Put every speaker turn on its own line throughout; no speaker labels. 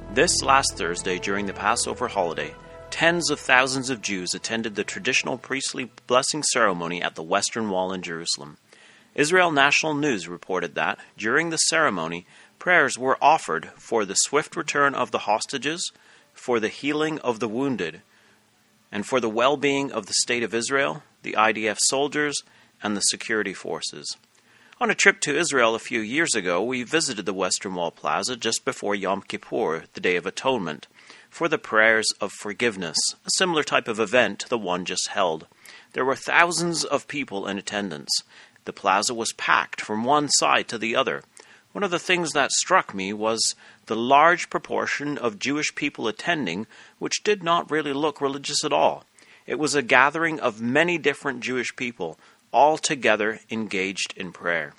This last Thursday during the Passover holiday, tens of thousands of Jews attended the traditional priestly blessing ceremony at the Western Wall in Jerusalem. Israel National News reported that, during the ceremony, prayers were offered for the swift return of the hostages, for the healing of the wounded, and for the well-being of the State of Israel, the IDF soldiers, and the security forces. On a trip to Israel a few years ago, we visited the Western Wall Plaza just before Yom Kippur, the Day of Atonement, for the prayers of forgiveness, a similar type of event to the one just held. There were thousands of people in attendance. The plaza was packed from one side to the other. One of the things that struck me was the large proportion of Jewish people attending, which did not really look religious at all. It was a gathering of many different Jewish people, all together engaged in prayer.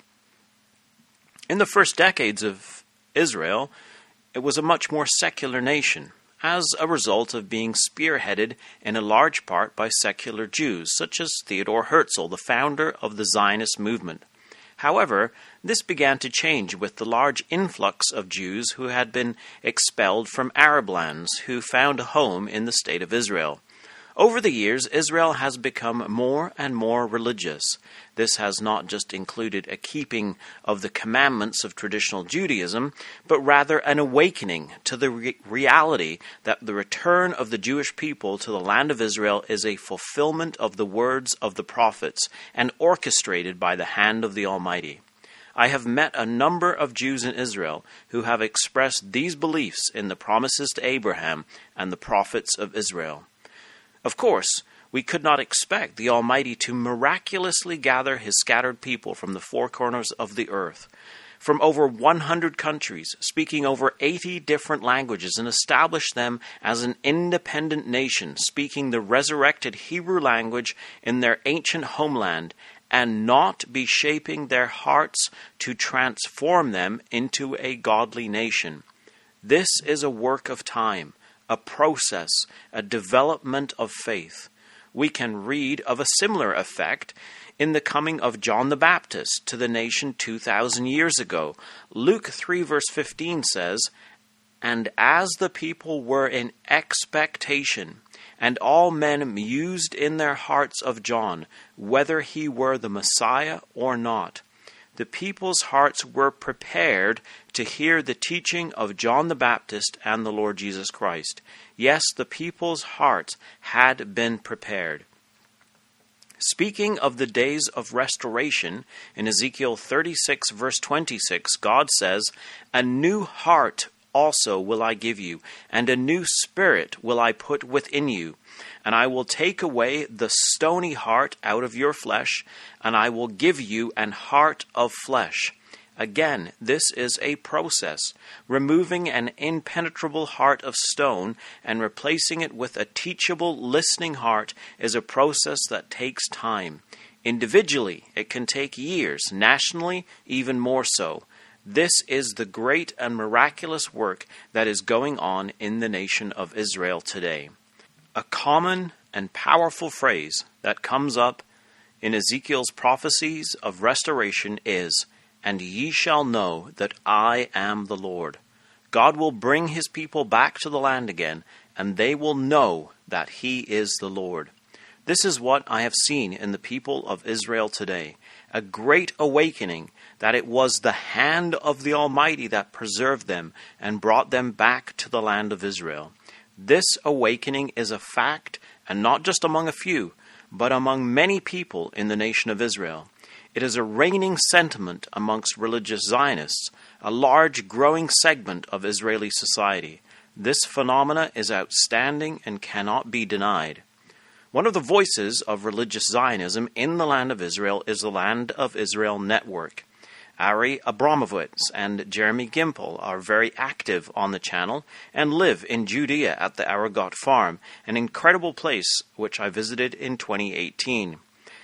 In the first decades of Israel, it was a much more secular nation, as a result of being spearheaded in a large part by secular Jews, such as Theodor Herzl, the founder of the Zionist movement. However, this began to change with the large influx of Jews who had been expelled from Arab lands, who found a home in the State of Israel. Over the years, Israel has become more and more religious. This has not just included a keeping of the commandments of traditional Judaism, but rather an awakening to the reality that the return of the Jewish people to the land of Israel is a fulfillment of the words of the prophets and orchestrated by the hand of the Almighty. I have met a number of Jews in Israel who have expressed these beliefs in the promises to Abraham and the prophets of Israel. Of course, we could not expect the Almighty to miraculously gather His scattered people from the four corners of the earth, from over 100 countries, speaking over 80 different languages, and establish them as an independent nation, speaking the resurrected Hebrew language in their ancient homeland, and not be shaping their hearts to transform them into a godly nation. This is a work of time, a process, a development of faith. We can read of a similar effect in the coming of John the Baptist to the nation 2,000 years ago. Luke 3 verse 15 says, "And as the people were in expectation, and all men mused in their hearts of John, whether he were the Messiah or not." The people's hearts were prepared to hear the teaching of John the Baptist and the Lord Jesus Christ. Yes, the people's hearts had been prepared. Speaking of the days of restoration, in Ezekiel 36 verse 26, God says, "A new heart also will I give you, and a new spirit will I put within you. And I will take away the stony heart out of your flesh, and I will give you an heart of flesh." Again, this is a process. Removing an impenetrable heart of stone and replacing it with a teachable, listening heart is a process that takes time. Individually, it can take years. Nationally, even more so. This is the great and miraculous work that is going on in the nation of Israel today. A common and powerful phrase that comes up in Ezekiel's prophecies of restoration is, "And ye shall know that I am the Lord." God will bring His people back to the land again, and they will know that He is the Lord. This is what I have seen in the people of Israel today. A great awakening that it was the hand of the Almighty that preserved them and brought them back to the land of Israel. This awakening is a fact, and not just among a few, but among many people in the nation of Israel. It is a reigning sentiment amongst religious Zionists, a large growing segment of Israeli society. This phenomena is outstanding and cannot be denied. One of the voices of religious Zionism in the land of Israel is the Land of Israel Network. Ari Abramovitz and Jeremy Gimpel are very active on the channel and live in Judea at the Aragot Farm, an incredible place which I visited in 2018.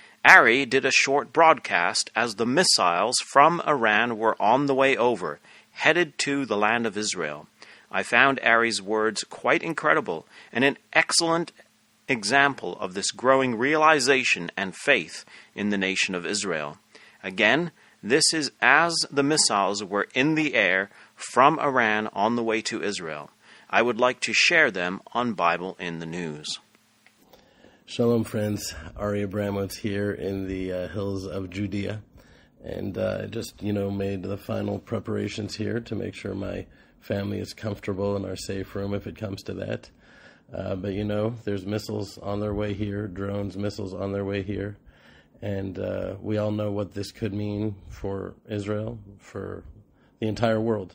Ari did a short broadcast as the missiles from Iran were on the way over, headed to the land of Israel. I found Ari's words quite incredible and an excellent example of this growing realization and faith in the nation of Israel. Again, this is as the missiles were in the air from Iran on the way to Israel. I would like to share them on Bible in the News.
Shalom, friends. Ari Abramowitz here in the hills of Judea. And I just, made the final preparations here to make sure my family is comfortable in our safe room if it comes to that. But there's missiles on their way here, drones, missiles on their way here. And we all know what this could mean for Israel, for the entire world.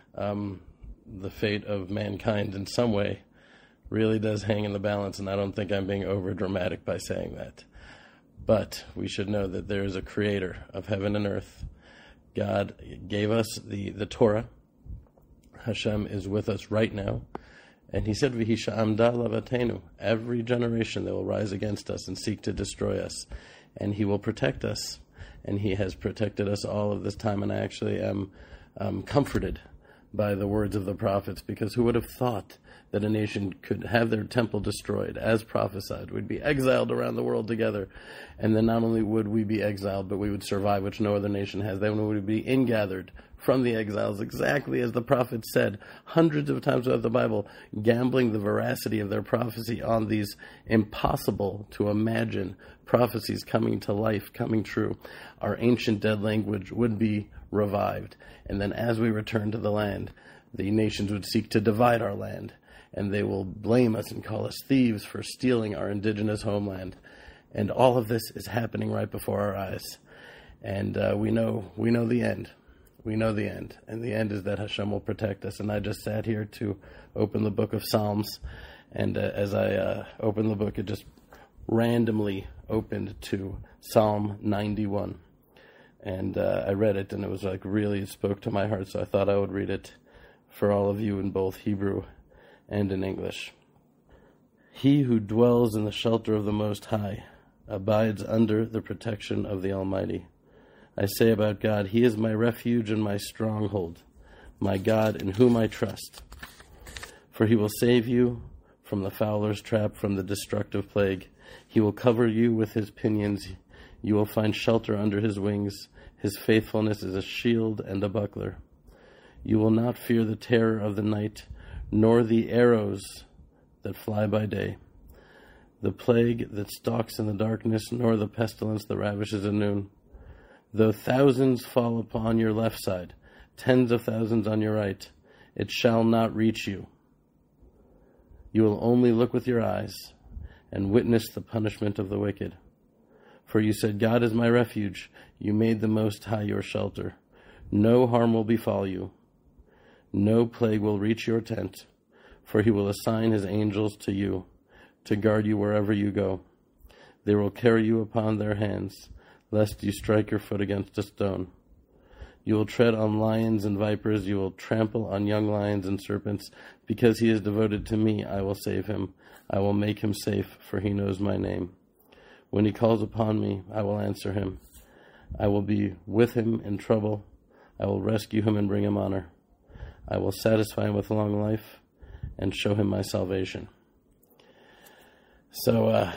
The fate of mankind in some way really does hang in the balance, and I don't think I'm being over dramatic by saying that. But we should know that there is a creator of heaven and earth. God gave us the Torah. Hashem is with us right now. And he said, V'hi sha'amda lavatenu, every generation that will rise against us and seek to destroy us. And he will protect us. And he has protected us all of this time. And I actually am comforted by the words of the prophets, because who would have thought that a nation could have their temple destroyed as prophesied? We'd be exiled around the world together. And then not only would we be exiled, but we would survive, which no other nation has. Then we would be ingathered from the exiles, exactly as the prophets said hundreds of times throughout the Bible, gambling the veracity of their prophecy on these impossible to imagine prophecies coming to life, coming true. Our ancient dead language would be revived. And then as we return to the land, the nations would seek to divide our land. And they will blame us and call us thieves for stealing our indigenous homeland. And all of this is happening right before our eyes. And we know the end. We know the end. And the end is that Hashem will protect us. And I just sat here to open the book of Psalms. And as I opened the book, it just randomly opened to Psalm 91. And I read it, and it was it spoke to my heart. So I thought I would read it for all of you in both Hebrew and in English. He who dwells in the shelter of the Most High abides under the protection of the Almighty. I say about God, He is my refuge and my stronghold, my God in whom I trust. For He will save you from the fowler's trap, from the destructive plague. He will cover you with His pinions. You will find shelter under His wings. His faithfulness is a shield and a buckler. You will not fear the terror of the night, nor the arrows that fly by day, the plague that stalks in the darkness, nor the pestilence that ravishes at noon. Though thousands fall upon your left side, tens of thousands on your right, it shall not reach you. You will only look with your eyes and witness the punishment of the wicked. For you said, God is my refuge. You made the Most High your shelter. No harm will befall you. No plague will reach your tent, for He will assign His angels to you, to guard you wherever you go. They will carry you upon their hands, lest you strike your foot against a stone. You will tread on lions and vipers. You will trample on young lions and serpents. Because He is devoted to me, I will save Him. I will make Him safe, for He knows my name. When He calls upon me, I will answer Him. I will be with Him in trouble. I will rescue Him and bring Him honor. I will satisfy Him with long life and show Him my salvation. So,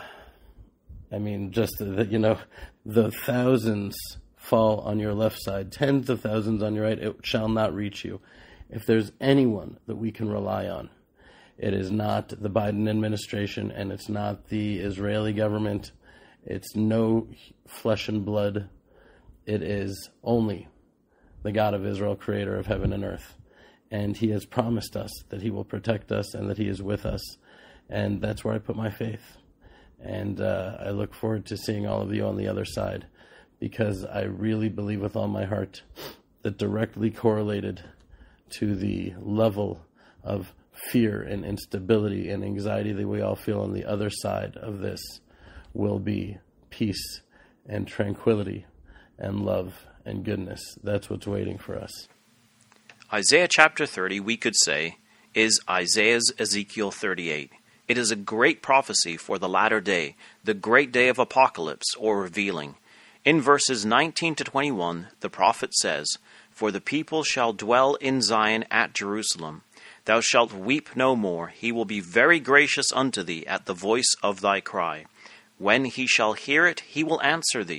the thousands fall on your left side, tens of thousands on your right, it shall not reach you. If there's anyone that we can rely on, it is not the Biden administration, and it's not the Israeli government. It's no flesh and blood. It is only the God of Israel, creator of heaven and earth. And He has promised us that He will protect us and that He is with us. And that's where I put my faith. And I look forward to seeing all of you on the other side, because I really believe with all my heart that directly correlated to the level of fear and instability and anxiety that we all feel on the other side of this will be peace and tranquility and love and goodness. That's what's waiting for us.
Isaiah chapter 30, we could say, is Isaiah's Ezekiel 38. It is a great prophecy for the latter day, the great day of apocalypse or revealing. In verses 19 to 21, the prophet says, For the people shall dwell in Zion at Jerusalem. Thou shalt weep no more. He will be very gracious unto thee at the voice of thy cry. When he shall hear it, he will answer thee.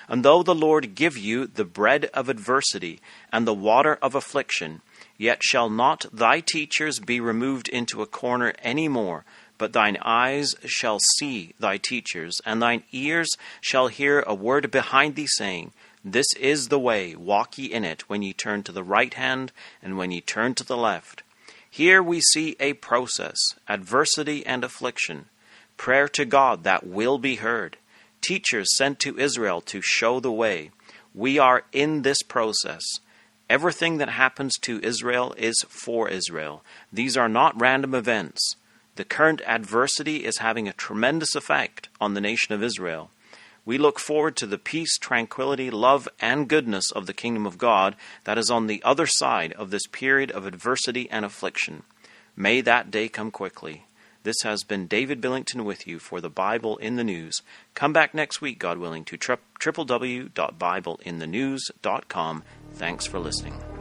And though the Lord give you the bread of adversity and the water of affliction, yet shall not thy teachers be removed into a corner any more, but thine eyes shall see thy teachers, and thine ears shall hear a word behind thee, saying, This is the way, walk ye in it, when ye turn to the right hand, and when ye turn to the left. Here we see a process, adversity and affliction, prayer to God that will be heard, teachers sent to Israel to show the way. We are in this process. Everything that happens to Israel is for Israel. These are not random events. The current adversity is having a tremendous effect on the nation of Israel. We look forward to the peace, tranquility, love, and goodness of the kingdom of God that is on the other side of this period of adversity and affliction. May that day come quickly. This has been David Billington with you for the Bible in the News. Come back next week, God willing, to www.bibleinthenews.com. Thanks for listening.